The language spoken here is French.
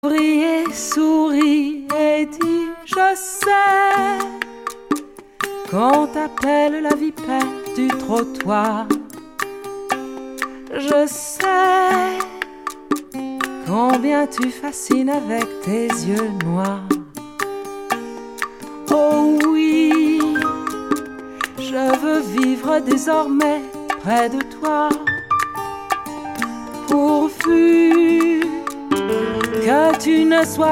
Briller, souris et dis je sais qu'on t'appelle la vipère du trottoir. Je sais combien tu fascines avec tes yeux noirs. Oh oui, je veux vivre désormais près de toi, pourvu que tu ne sois